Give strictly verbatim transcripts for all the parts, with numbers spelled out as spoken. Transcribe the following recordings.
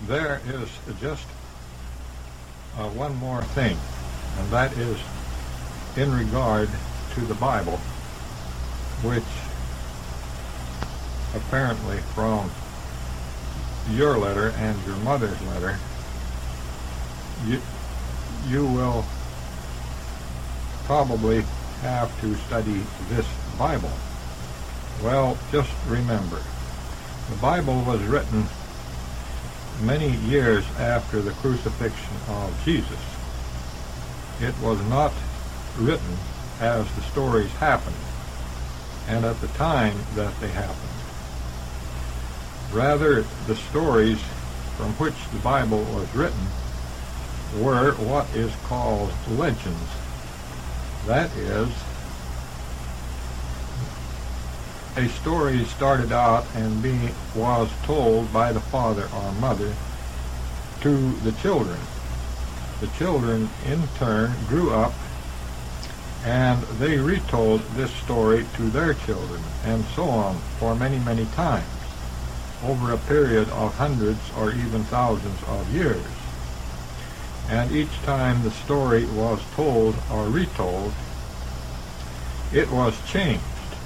there is just uh, one more thing, and that is in regard to the Bible, which apparently from your letter and your mother's letter, you, you will probably have to study this Bible. Well, just remember, the Bible was written many years after the crucifixion of Jesus. It was not written as the stories happened and at the time that they happened. Rather, the stories from which the Bible was written were what is called legends. That is, a story started out and be, was told by the father or mother to the children. The children, in turn, grew up and they retold this story to their children, and so on for many, many times, over a period of hundreds or even thousands of years. And each time the story was told or retold, it was changed.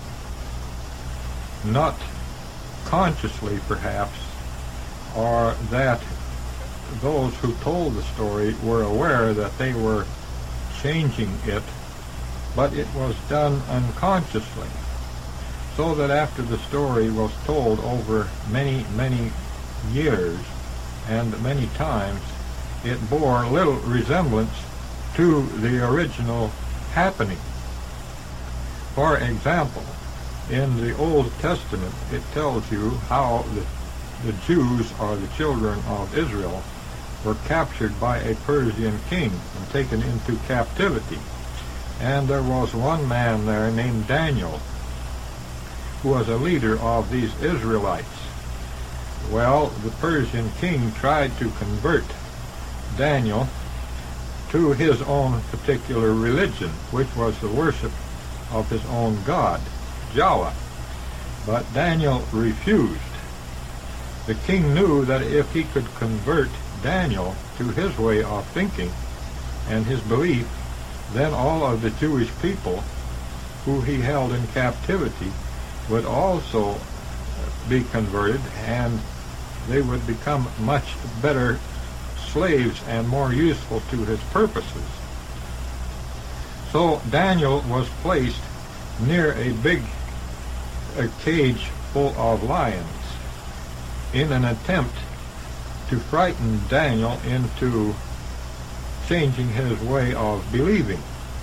Not consciously, perhaps, or that those who told the story were aware that they were changing it, but it was done unconsciously, so that after the story was told over many, many years and many times, it bore little resemblance to the original happening. For example, in the Old Testament, it tells you how the, the Jews, or the children of Israel, were captured by a Persian king and taken into captivity. And there was one man there named Daniel, who was a leader of these Israelites. Well, the Persian king tried to convert Daniel to his own particular religion, which was the worship of his own god, Yahweh. But Daniel refused. The king knew that if he could convert Daniel to his way of thinking and his belief, then all of the Jewish people who he held in captivity would also be converted, and they would become much better slaves and more useful to his purposes. So Daniel was placed near a big a cage full of lions in an attempt to frighten Daniel into changing his way of believing.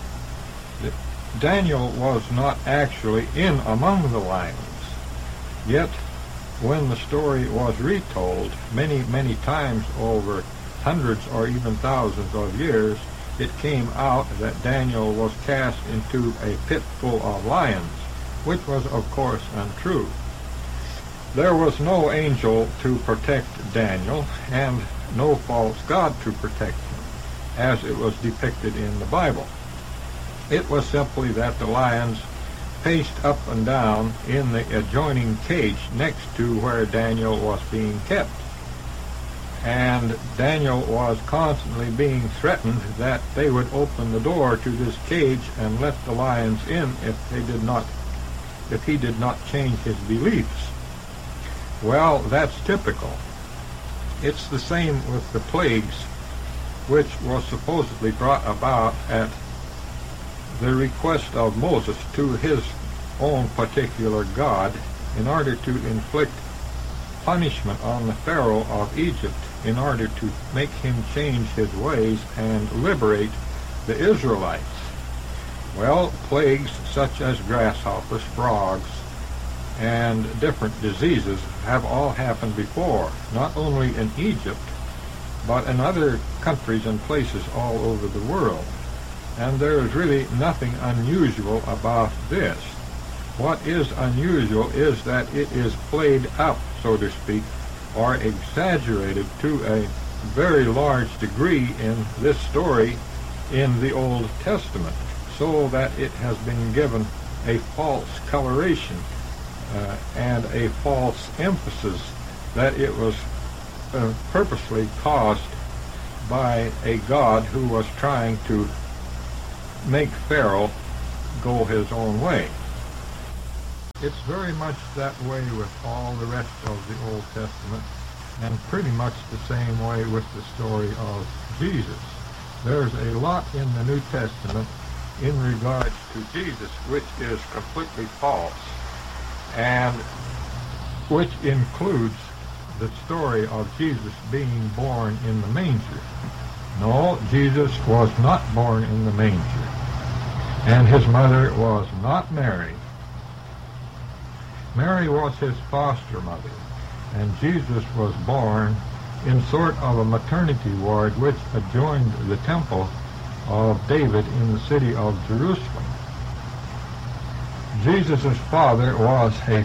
Daniel was not actually in among the lions, yet when the story was retold many, many times over hundreds or even thousands of years, it came out that Daniel was cast into a pit full of lions, which was of course untrue. There was no angel to protect Daniel, and no false god to protect him, as it was depicted in the Bible. It was simply that the lions paced up and down in the adjoining cage next to where Daniel was being kept. And Daniel was constantly being threatened that they would open the door to this cage and let the lions in if they did not, if he did not change his beliefs. Well, that's typical. It's the same with the plagues, which was supposedly brought about at the request of Moses to his own particular god in order to inflict punishment on the Pharaoh of Egypt in order to make him change his ways and liberate the Israelites. Well, plagues such as grasshoppers, frogs, and different diseases have all happened before, not only in Egypt, but in other countries and places all over the world. And there is really nothing unusual about this. What is unusual is that it is played up, so to speak, or exaggerated to a very large degree in this story in the Old Testament, so that it has been given a false coloration uh, and a false emphasis that it was uh, purposely caused by a God who was trying to make Pharaoh go his own way. It's very much that way with all the rest of the Old Testament, and pretty much the same way with the story of Jesus. There's a lot in the New Testament in regards to Jesus which is completely false, and which includes the story of Jesus being born in the manger. No, Jesus was not born in the manger, and his mother was not Mary. Mary was his foster mother, and Jesus was born in sort of a maternity ward which adjoined the temple of David in the city of Jerusalem. Jesus' father was a,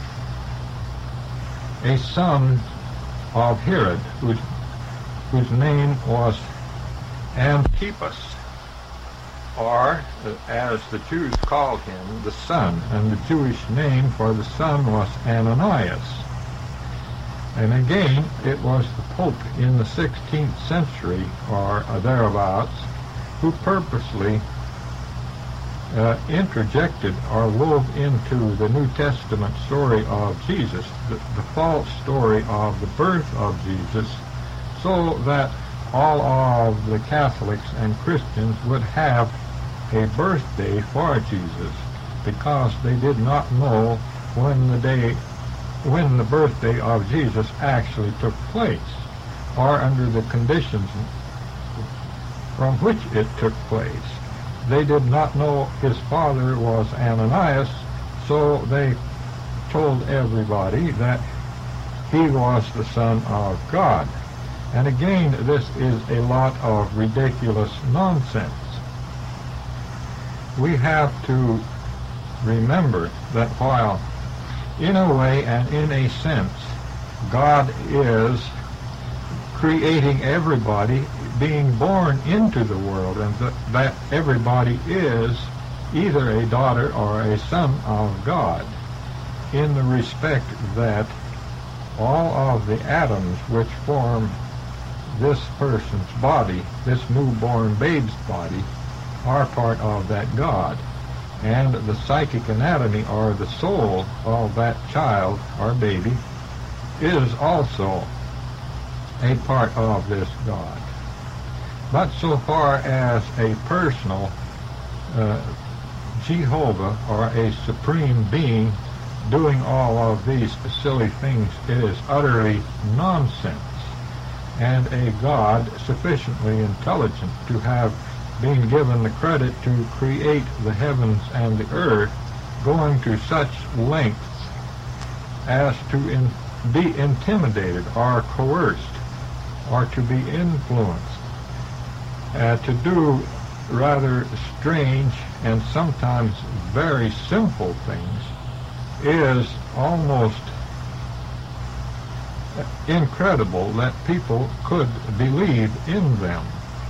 a son of Herod, whose, whose name was Antipas, or, as the Jews called him, the Son, and the Jewish name for the son was Ananias. And again, it was the Pope in the sixteenth century, or thereabouts, who purposely uh, interjected or wove into the New Testament story of Jesus the, the false story of the birth of Jesus, so that all of the Catholics and Christians would have a birthday for Jesus, because they did not know when the day, when the birthday of Jesus actually took place, or under the conditions from which it took place. They did not know his father was Ananias, so they told everybody that he was the Son of God. And again, this is a lot of ridiculous nonsense. We have to remember that while in a way and in a sense God is creating everybody, being born into the world, and that, that everybody is either a daughter or a son of God, in the respect that all of the atoms which form this person's body, this newborn babe's body, are part of that God. And the psychic anatomy, or the soul of that child or baby, is also a part of this God. But so far as a personal uh, Jehovah, or a supreme being, doing all of these silly things, it is utterly nonsense. And a God sufficiently intelligent to have been given the credit to create the heavens and the earth, going to such lengths as to in, be intimidated or coerced or to be influenced, uh, to do rather strange and sometimes very simple things, is almost incredible that people could believe in them.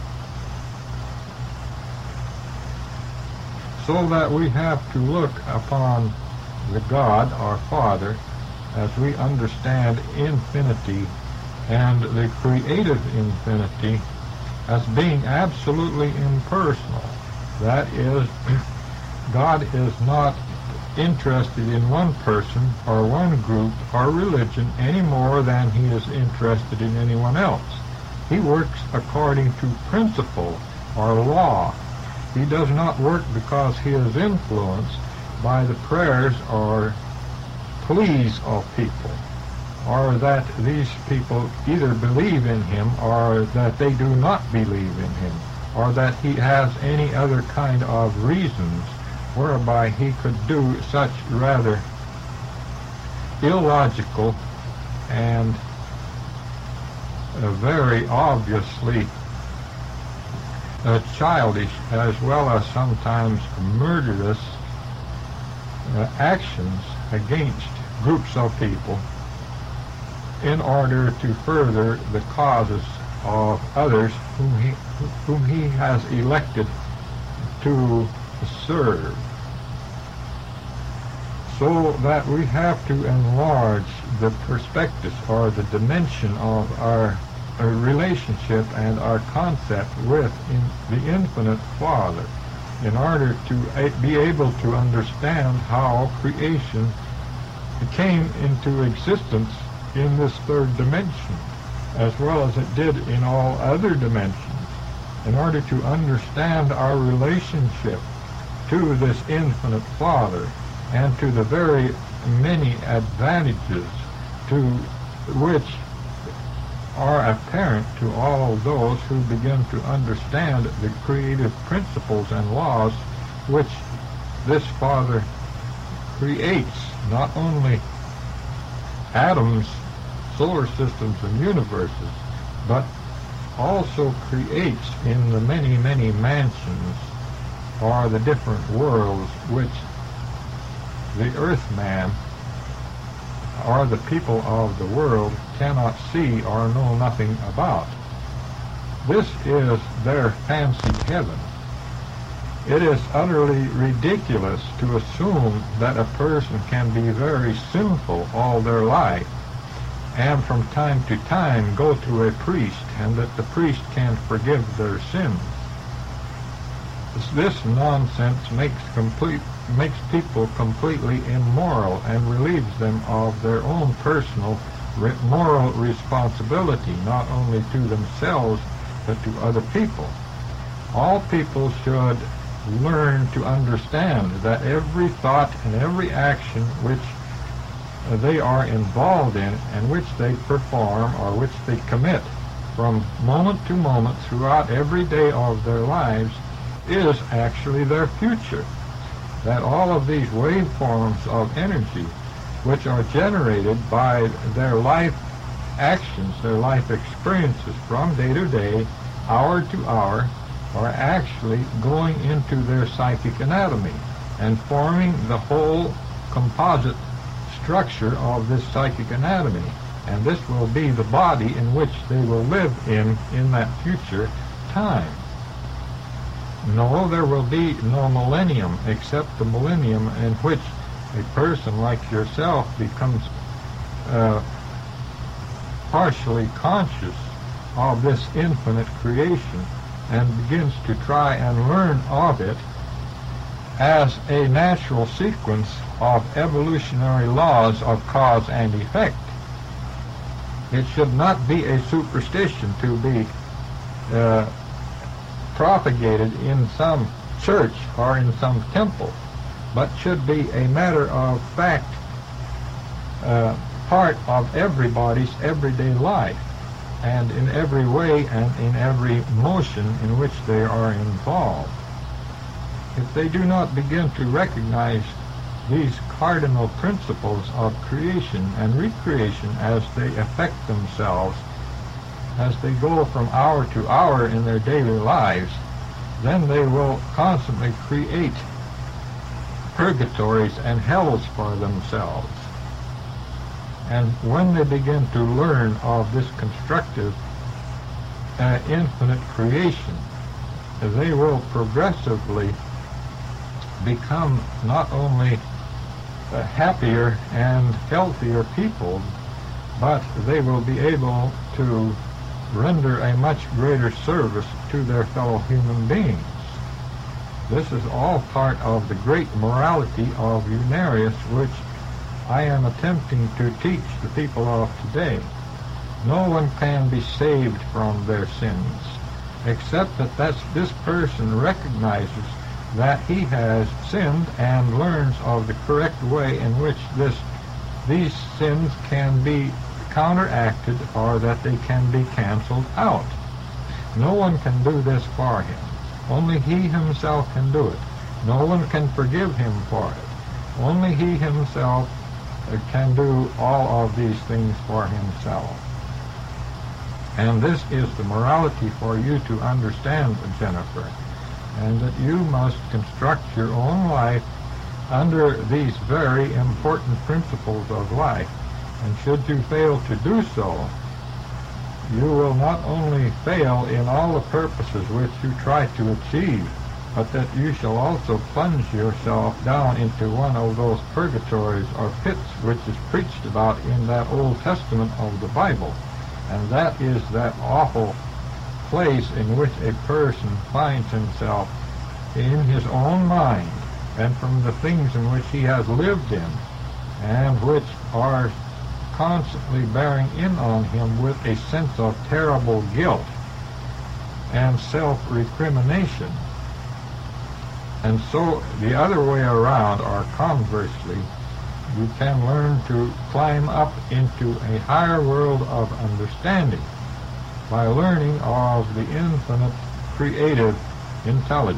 So that we have to look upon the God, our Father, as we understand infinity and the creative infinity, as being absolutely impersonal. That is, God is not interested in one person or one group or religion any more than he is interested in anyone else. He works according to principle or law. He does not work because he is influenced by the prayers or pleas of people, or that these people either believe in him or that they do not believe in him, or that he has any other kind of reasons whereby he could do such rather illogical and uh, very obviously uh, childish, as well as sometimes murderous uh, actions against groups of people in order to further the causes of others whom he, whom he has elected to serve. so that we have to enlarge the perspective or the dimension of our, our relationship and our concept with in the infinite Father in order to a, be able to understand how creation came into existence in this third dimension, as well as it did in all other dimensions, in order to understand our relationship to this infinite Father and to the very many advantages to which are apparent to all those who begin to understand the creative principles and laws which this Father creates, not only atoms, solar systems, and universes, but also creates in the many, many mansions or the different worlds which the earthman or the people of the world cannot see or know nothing about. This is their fancied heaven. It is utterly ridiculous to assume that a person can be very sinful all their life and from time to time go to a priest and that the priest can forgive their sins. This nonsense makes complete makes people completely immoral and relieves them of their own personal re moral responsibility, not only to themselves but to other people. All people should learn to understand that every thought and every action which uh, they are involved in and which they perform or which they commit from moment to moment throughout every day of their lives is actually their future. That all of these waveforms of energy which are generated by their life actions, their life experiences from day to day, hour to hour, are actually going into their psychic anatomy and forming the whole composite structure of this psychic anatomy. And this will be the body in which they will live in in that future time. No, there will be no millennium except the millennium in which a person like yourself becomes uh, partially conscious of this infinite creation and begins to try and learn of it as a natural sequence of evolutionary laws of cause and effect. It should not be a superstition to be uh, propagated in some church or in some temple, but should be a matter of fact, uh, part of everybody's everyday life, and in every way and in every motion in which they are involved. If they do not begin to recognize these cardinal principles of creation and recreation as they affect themselves, as they go from hour to hour in their daily lives, then they will constantly create purgatories and hells for themselves. And when they begin to learn of this constructive uh, infinite creation, they will progressively become not only uh, happier and healthier people, but they will be able to render a much greater service to their fellow human beings. This is all part of the great morality of Unarius, which I am attempting to teach the people of today. No one can be saved from their sins, except that that's, this person recognizes that he has sinned and learns of the correct way in which this, these sins can be counteracted or that they can be canceled out. No one can do this for him. Only he himself can do it. No one can forgive him for it. Only he himself uh, can do all of these things for himself. And this is the morality for you to understand, Jennifer, and that you must construct your own life under these very important principles of life. And should you fail to do so, you will not only fail in all the purposes which you try to achieve but that you shall also plunge yourself down into one of those purgatories or pits which is preached about in that Old Testament of the Bible. And that is that awful place in which a person finds himself in his own mind and from the things in which he has lived in, and which are constantly bearing in on him with a sense of terrible guilt and self-recrimination. And so the other way around, or conversely, you can learn to climb up into a higher world of understanding by learning of the infinite creative intelligence.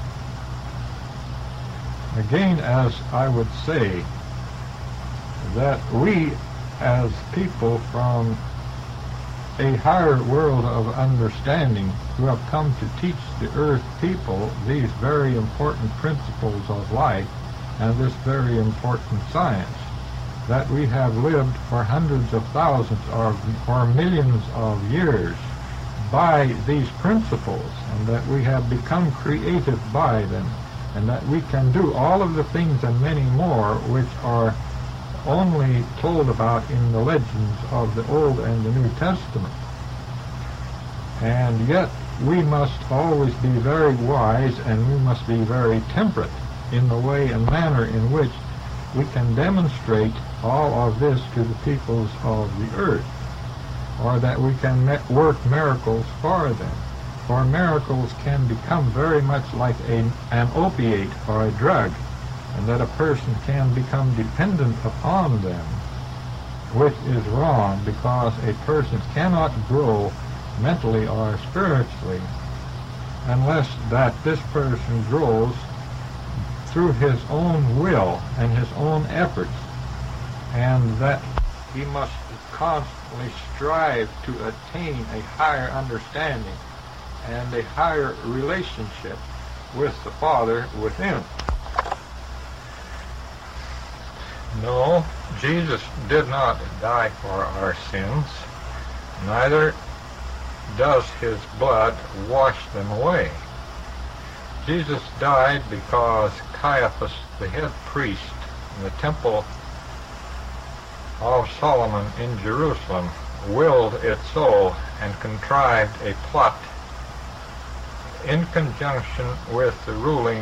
Again, as I would say, that we as people from a higher world of understanding who have come to teach the earth people these very important principles of life and this very important science, that we have lived for hundreds of thousands or, or millions of years by these principles, and that we have become creative by them, and that we can do all of the things and many more which are only told about in the legends of the Old and the New Testament. And yet we must always be very wise, and we must be very temperate in the way and manner in which we can demonstrate all of this to the peoples of the earth, or that we can work miracles for them. For miracles can become very much like a, an opiate or a drug, and that a person can become dependent upon them, which is wrong, because a person cannot grow mentally or spiritually unless that this person grows through his own will and his own efforts, and that he must constantly strive to attain a higher understanding and a higher relationship with the Father within. No, Jesus did not die for our sins, neither does his blood wash them away. Jesus died because Caiaphas, the head priest in the temple of Solomon in Jerusalem, willed it so and contrived a plot in conjunction with the ruling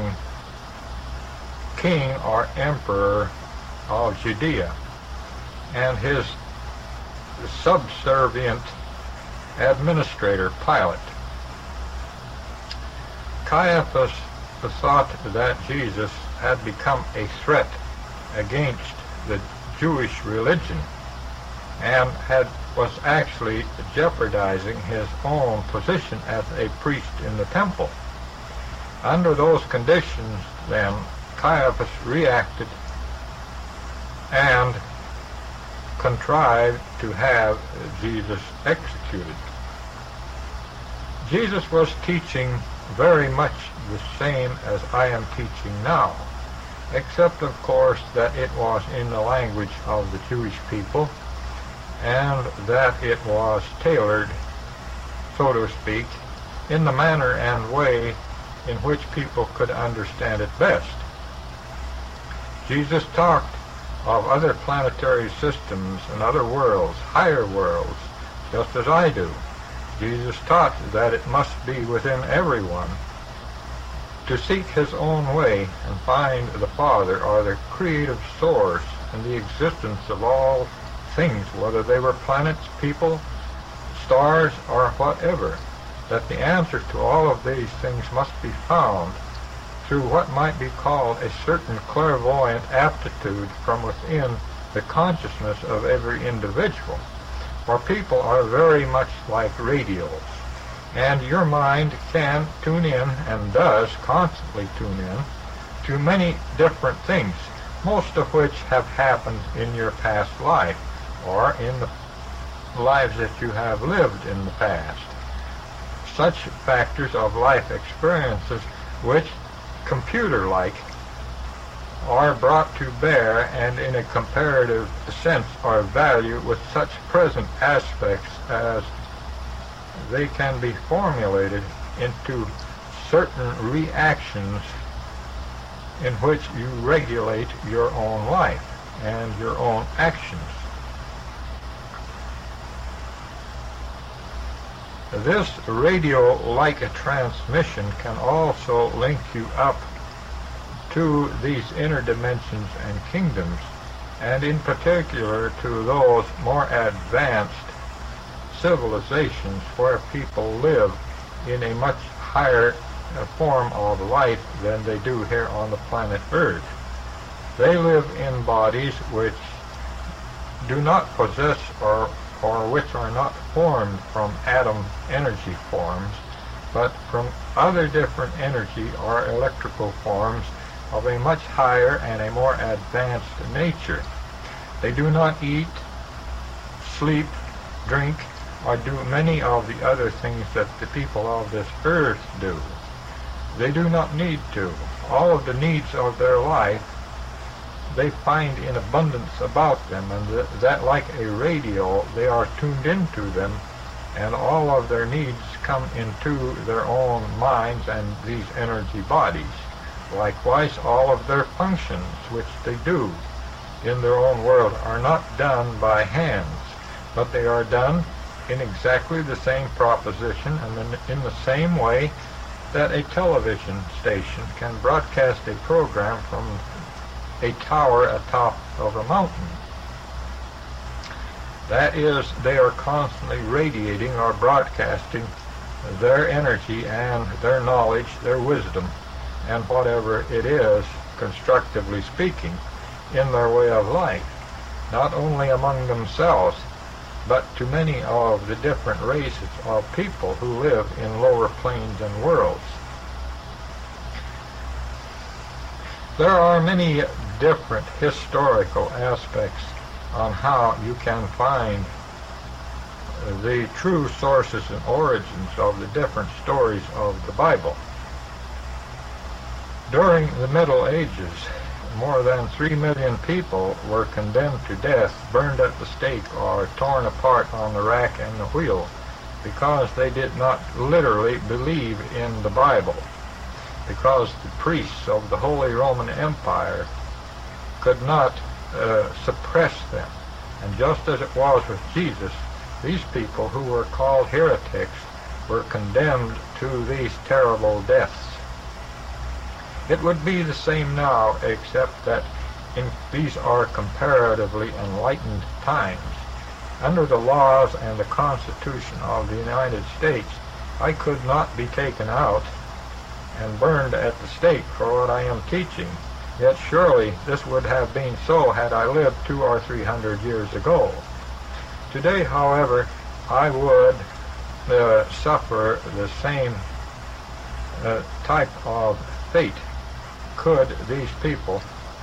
king or emperor of Judea and his subservient administrator Pilate. Caiaphas thought that Jesus had become a threat against the Jewish religion and had was actually jeopardizing his own position as a priest in the temple. Under those conditions, then, Caiaphas reacted and contrived to have Jesus executed. Jesus was teaching very much the same as I am teaching now, except of course that it was in the language of the Jewish people, and that it was tailored, so to speak, in the manner and way in which people could understand it best. Jesus talked of other planetary systems and other worlds, higher worlds, just as I do. Jesus taught that it must be within everyone to seek his own way and find the Father, or the creative source and the existence of all things, whether they were planets, people, stars, or whatever, that the answer to all of these things must be found through what might be called a certain clairvoyant aptitude from within the consciousness of every individual. For people are very much like radios, and your mind can tune in, and does constantly tune in, to many different things, most of which have happened in your past life, or in the lives that you have lived in the past. Such factors of life experiences which, computer-like, are brought to bear and in a comparative sense are value with such present aspects as they can be formulated into certain reactions in which you regulate your own life and your own actions. This radio-like transmission can also link you up to these inner dimensions and kingdoms, and in particular to those more advanced civilizations where people live in a much higher form of life than they do here on the planet Earth. They live in bodies which do not possess or or which are not formed from atom energy forms, but from other different energy or electrical forms of a much higher and a more advanced nature. They do not eat, sleep, drink, or do many of the other things that the people of this earth do. They do not need to. All of the needs of their life they find in abundance about them, and th that like a radio, they are tuned into them, and all of their needs come into their own minds and these energy bodies. Likewise, all of their functions which they do in their own world are not done by hands, but they are done in exactly the same proposition and in, in the same way that a television station can broadcast a program from a tower atop of a mountain. That is, they are constantly radiating or broadcasting their energy and their knowledge, their wisdom, and whatever it is, constructively speaking, in their way of life, not only among themselves, but to many of the different races of people who live in lower planes and worlds. There are many different historical aspects on how you can find the true sources and origins of the different stories of the Bible. During the Middle Ages, more than three million people were condemned to death, burned at the stake, or torn apart on the rack and the wheel because they did not literally believe in the Bible, because the priests of the Holy Roman Empire could not uh, suppress them. And just as it was with Jesus, these people who were called heretics were condemned to these terrible deaths. It would be the same now, except that in, these are comparatively enlightened times. Under the laws and the Constitution of the United States, I could not be taken out and burned at the stake for what I am teaching. Yet surely this would have been so had I lived two or three hundred years ago. Today, however, I would uh, suffer the same uh, type of fate could these people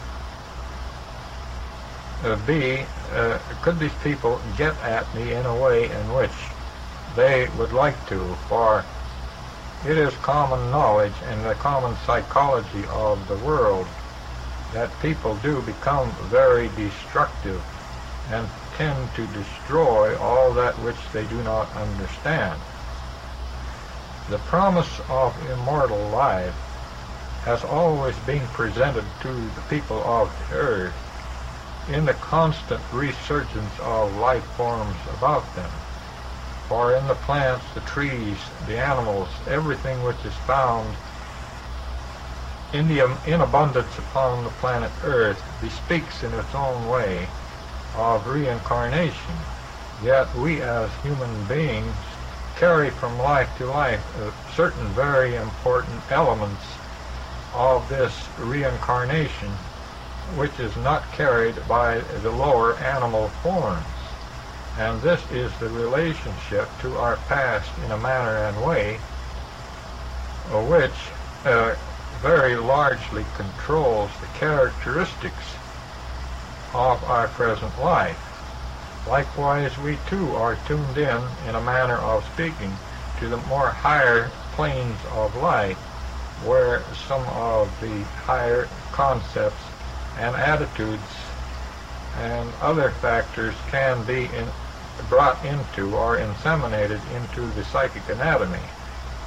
uh, be, uh, could these people get at me in a way in which they would like to, for it is common knowledge and the common psychology of the world that people do become very destructive and tend to destroy all that which they do not understand. The promise of immortal life has always been presented to the people of the earth in the constant resurgence of life forms about them. For in the plants, the trees, the animals, everything which is found in the in abundance upon the planet Earth bespeaks in its own way of reincarnation. Yet we as human beings carry from life to life uh, certain very important elements of this reincarnation, which is not carried by the lower animal forms. And this is the relationship to our past in a manner and way, uh, which uh, very largely controls the characteristics of our present life. Likewise, we too are tuned in, in a manner of speaking, to the more higher planes of life, where some of the higher concepts and attitudes and other factors can be in, brought into or inseminated into the psychic anatomy.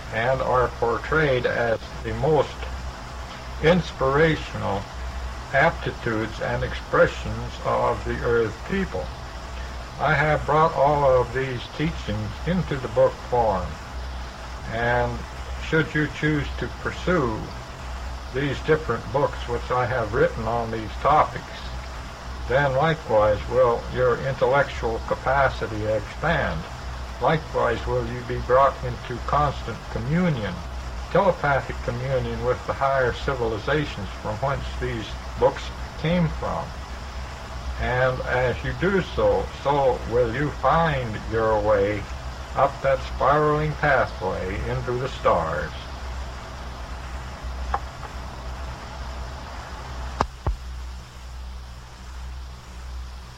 and are portrayed as the most inspirational aptitudes and expressions of the earth people. I have brought all of these teachings into the book form, and should you choose to pursue these different books which I have written on these topics, then likewise will your intellectual capacity expand. Likewise will you be brought into constant communion, telepathic communion with the higher civilizations from whence these books came from. And as you do so, so will you find your way up that spiraling pathway into the stars.